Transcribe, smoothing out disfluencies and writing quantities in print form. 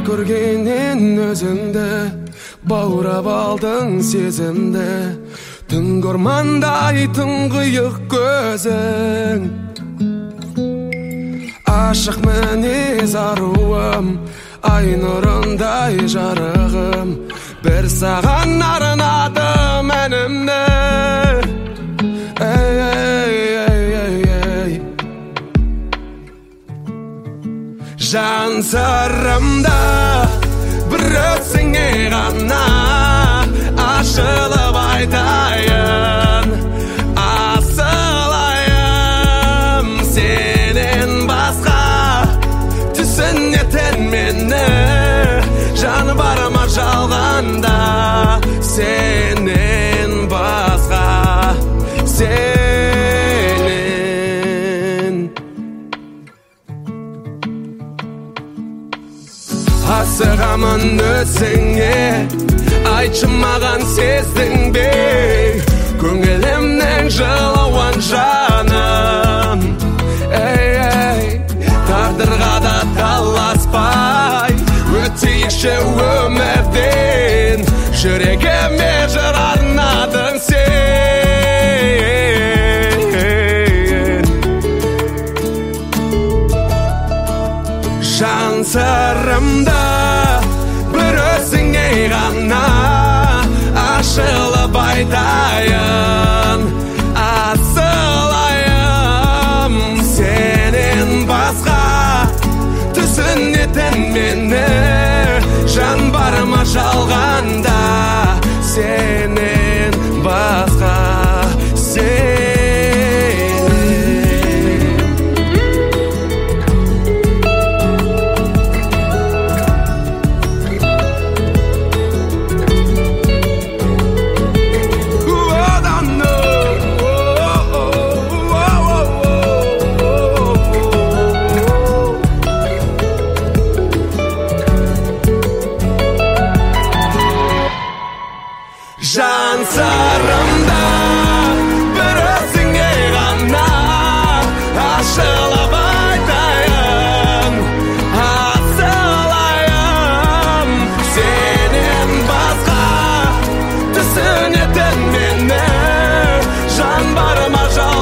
көргеннен өзіңді баурап алдың сезімді түнгі ормандай тұңғиық көзің ашық мінез аруым ай нұрындай жарығым бір саған арнадым әнімді жан сырымда бір өзіңе ғана ашылып айтайын асылайым сенен басқа түсінетін мені жан бар ма жалғанда сенен басқа асығамын өзіңе айтшы маған сездің бе көңілімнің жылауын жаным тағдырға да таласпай өтейікші өмірден жүрегіме жыр арнадың сен жан сырымда бір өзіңе ғана ашылып айтайын асылайым сенен басқа түсінетін мені жан бар ма жалғанда сенен басқа жан сырымда бір өзіңе ғана ашылып айтайын асылайым сенен басқа түсінетін мені жан бар ма